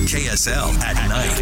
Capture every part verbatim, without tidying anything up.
K S L at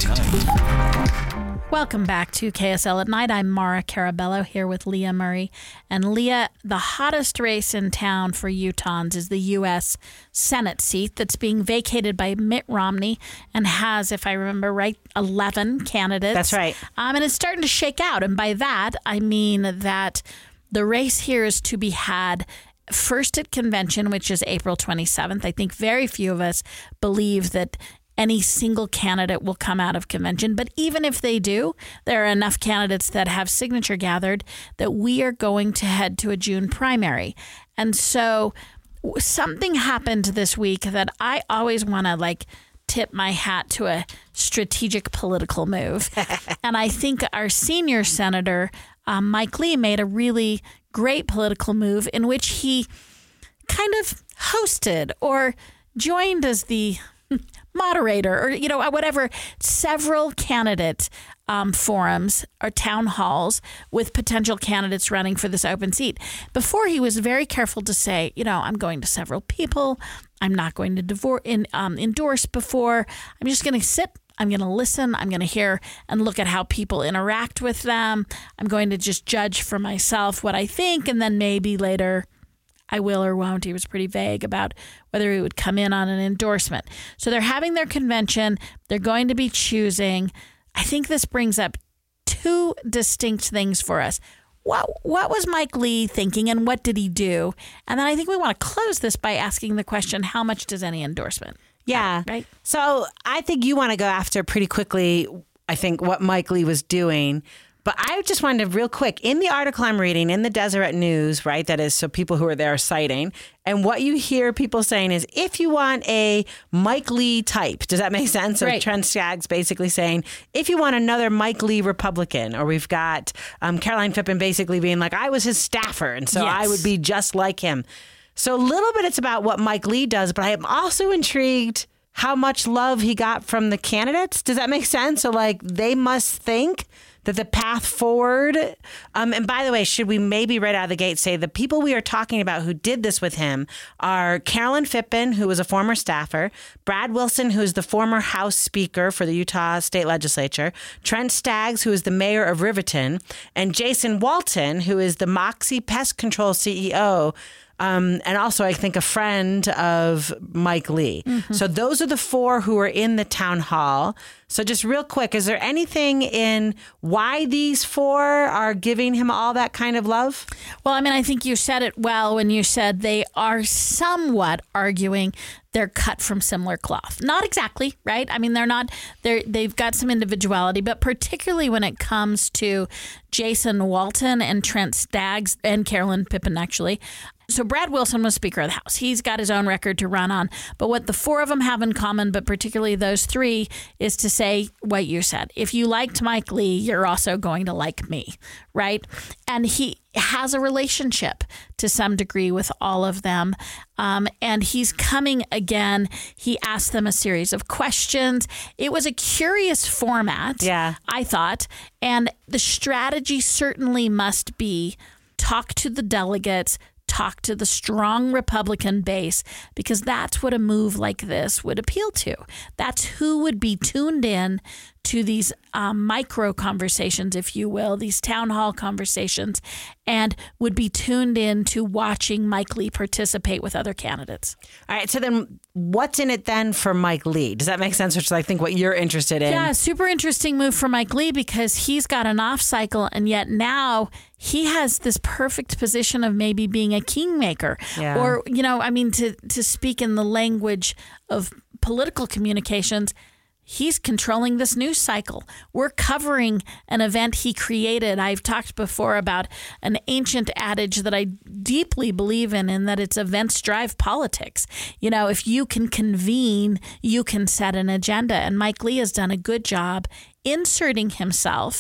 night. Welcome back to K S L at Night. I'm Mara Carabello here with Leah Murray. And Leah, the hottest race in town for Utahns is the U S Senate seat that's being vacated by Mitt Romney and has, if I remember right, eleven candidates. That's right. Um, and it's starting to shake out. And by that, I mean that the race here is to be had first at convention, which is April twenty-seventh. I think very few of us believe that any single candidate will come out of convention. But even if they do, there are enough candidates that have signature gathered that we are going to head to a June primary. And so something happened this week that I always want to like tip my hat to a strategic political move. And I think our senior senator, um, Mike Lee, made a really great political move in which he kind of hosted or joined as the moderator or, you know, whatever, several candidate um, forums or town halls with potential candidates running for this open seat. Before, he was very careful to say, you know, I'm going to several people. I'm not going to divor- in, um, endorse before. I'm just going to sit. I'm going to listen. I'm going to hear and look at how people interact with them. I'm going to just judge for myself what I think, and then maybe later I will or won't. He was pretty vague about whether he would come in on an endorsement. So they're having their convention. They're going to be choosing. I think this brings up two distinct things for us. What what was Mike Lee thinking and what did he do? And then I think we want to close this by asking the question, how much does any endorsement? Yeah. Right. So I think you want to go after pretty quickly, I think, what Mike Lee was doing. But I just wanted to real quick, in the article I'm reading in the Deseret News, right, that is so people who are there are citing, and what you hear people saying is, if you want a Mike Lee type, does that make sense? So right. Trent Staggs basically saying, if you want another Mike Lee Republican, or we've got um, Caroline Fippen basically being like, I was his staffer, and so yes. I would be just like him. So a little bit it's about what Mike Lee does, but I am also intrigued how much love he got from the candidates. Does that make sense? So like they must think that the path forward, um, and by the way, should we maybe right out of the gate say the people we are talking about who did this with him are Caroline Fippen, who was a former staffer, Brad Wilson, who is the former House Speaker for the Utah State Legislature, Trent Staggs, who is the mayor of Riverton, and Jason Walton, who is the Moxie Pest Control C E O. Um, and also, I think, a friend of Mike Lee. Mm-hmm. So those are the four who are in the town hall. So just real quick, is there anything in why these four are giving him all that kind of love? Well, I mean, I think you said it well when you said they are somewhat arguing they're cut from similar cloth. Not exactly, right? I mean, they're not, they're, they've got some individuality, but particularly when it comes to Jason Walton and Trent Staggs and Caroline Fippen, actually. So Brad Wilson was Speaker of the House. He's got his own record to run on. But what the four of them have in common, but particularly those three, is to say what you said. If you liked Mike Lee, you're also going to like me, right? And he has a relationship to some degree with all of them. Um, and he's coming again. He asked them a series of questions. It was a curious format, yeah. I thought. And the strategy certainly must be talk to the delegates, talk to the strong Republican base, because that's what a move like this would appeal to. That's who would be tuned in to these um, micro conversations, if you will, these town hall conversations, and would be tuned in to watching Mike Lee participate with other candidates. All right. So then what's in it then for Mike Lee? Does that make sense? Which is, I think, what you're interested in. Yeah, super interesting move for Mike Lee because he's got an off cycle, and yet now he has this perfect position of maybe being a kingmaker. Yeah. Or, you know, I mean, to, to speak in the language of political communications, he's controlling this news cycle. We're covering an event he created. I've talked before about an ancient adage that I deeply believe in, and that it's events drive politics. You know, if you can convene, you can set an agenda. And Mike Lee has done a good job inserting himself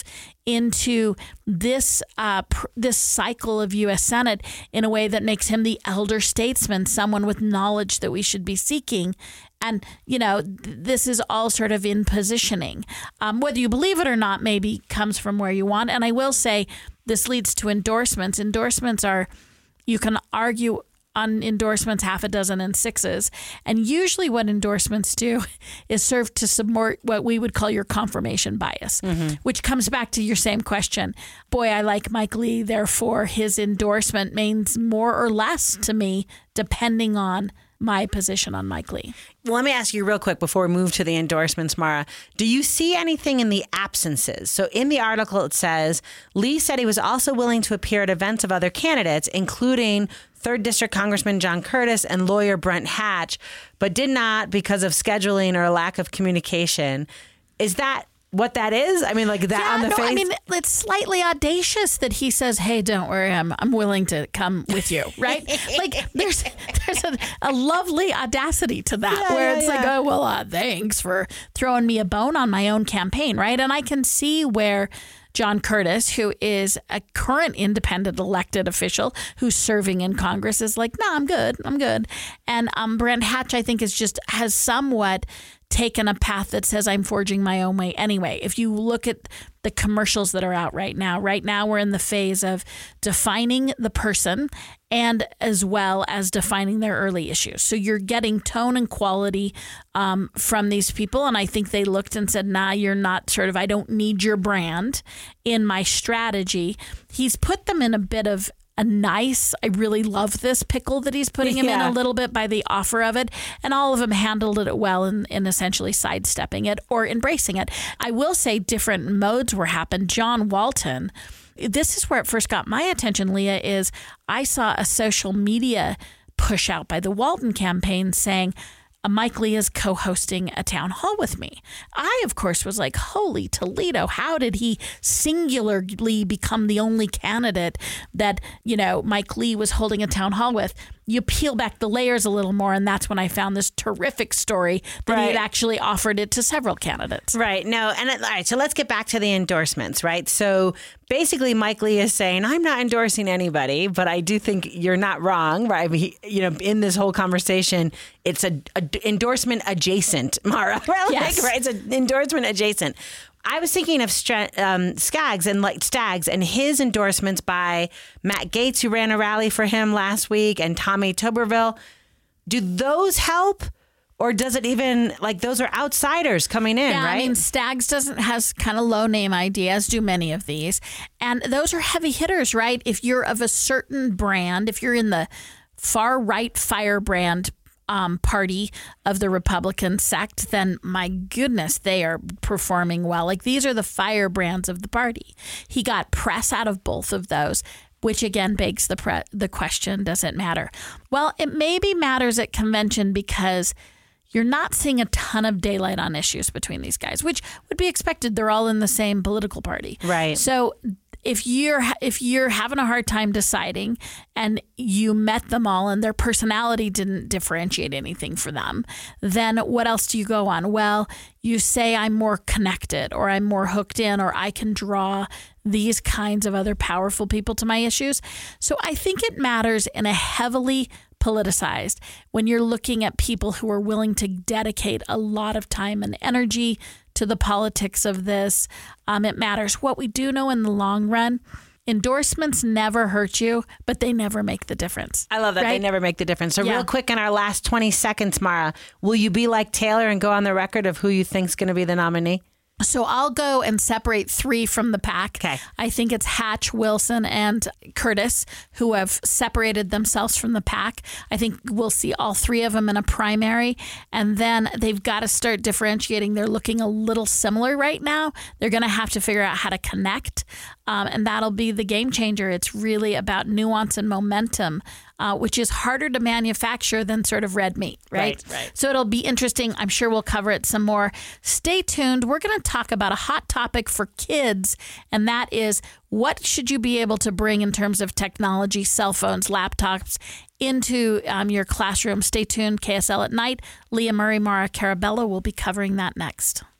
into this uh, pr- this cycle of U S Senate in a way that makes him the elder statesman, someone with knowledge that we should be seeking. And, you know, th- this is all sort of in positioning. Um, whether you believe it or not, maybe comes from where you want. And I will say this leads to endorsements. Endorsements are, you can argue on endorsements, half a dozen in sixes. And usually what endorsements do is serve to support what we would call your confirmation bias, mm-hmm. which comes back to your same question. Boy, I like Mike Lee, therefore his endorsement means more or less to me, depending on my position on Mike Lee. Well, let me ask you real quick before we move to the endorsements, Mara. Do you see anything in the absences? So in the article, it says, Lee said he was also willing to appear at events of other candidates, including third District Congressman John Curtis and lawyer Brent Hatch, but did not because of scheduling or a lack of communication. Is that what that is? I mean, like that yeah, on the no, face? I mean, it's slightly audacious that he says, hey, don't worry, I'm I'm willing to come with you, right? Like there's there's a, a lovely audacity to that Yeah, where yeah, it's yeah. like, oh, well, uh, thanks for throwing me a bone on my own campaign, right? And I can see where John Curtis, who is a current independent elected official who's serving in Congress, is like, no, I'm good. I'm good. And um, Brent Hatch, I think, is just has somewhat taken a path that says I'm forging my own way anyway. If you look at the commercials that are out right now, right now we're in the phase of defining the person and as well as defining their early issues. So you're getting tone and quality um, from these people. And I think they looked and said, nah, you're not sort of, I don't need your brand in my strategy. He's put them in a bit of a nice, I really love this pickle that he's putting him Yeah. in a little bit by the offer of it. And all of them handled it well in, in essentially sidestepping it or embracing it. I will say different modes were happened. John Walton, this is where it first got my attention, Leah, is I saw a social media push out by the Walton campaign saying, Mike Lee is co-hosting a town hall with me. I, of course, was like, holy Toledo, how did he singularly become the only candidate that, you know, Mike Lee was holding a town hall with? You peel back the layers a little more, and that's when I found this terrific story that he had Right. actually offered it to several candidates. Right. No. And all right. So let's get back to the endorsements, right? So basically, Mike Lee is saying, I'm not endorsing anybody, but I do think you're not wrong, right? I mean, he, you know, in this whole conversation, it's a, a endorsement adjacent, Mara. Right? Yes. Like, right? It's an endorsement adjacent. I was thinking of Stra- um, Skaggs and like Staggs and his endorsements by Matt Gaetz, who ran a rally for him last week, and Tommy Tuberville. Do those help? Or does it even, like, those are outsiders coming in, Yeah, right? I mean, Staggs doesn't has kind of low name ideas, do many of these. And those are heavy hitters, right? If you're of a certain brand, if you're in the far right firebrand um, party of the Republican sect, then my goodness, they are performing well. Like, these are the firebrands of the party. He got press out of both of those, which again begs the pre- the question, does it matter? Well, it maybe matters at convention because you're not seeing a ton of daylight on issues between these guys, which would be expected. They're all in the same political party. Right. So if you're if you're having a hard time deciding and you met them all and their personality didn't differentiate anything for them, then what else do you go on? Well, you say I'm more connected or I'm more hooked in or I can draw these kinds of other powerful people to my issues. So I think it matters in a heavily politicized when you're looking at people who are willing to dedicate a lot of time and energy to the politics of this. Um, it matters. What we do know in the long run, endorsements never hurt you, but they never make the difference. I love that. They right? never make the difference. So Yeah. real quick in our last twenty seconds, Mara, will you be like Taylor and go on the record of who you think's going to be the nominee? So I'll go and separate three from the pack. Okay. I think it's Hatch, Wilson, and Curtis who have separated themselves from the pack. I think we'll see all three of them in a primary. And then they've got to start differentiating. They're looking a little similar right now. They're going to have to figure out how to connect. Um, and that'll be the game changer. It's really about nuance and momentum, uh, which is harder to manufacture than sort of red meat, right? Right, right. So it'll be interesting. I'm sure we'll cover it some more. Stay tuned. We're going to talk about a hot topic for kids, and that is what should you be able to bring in terms of technology, cell phones, laptops into um, your classroom. Stay tuned. K S L at Night. Leah Murray, Mara Carabello will be covering that next.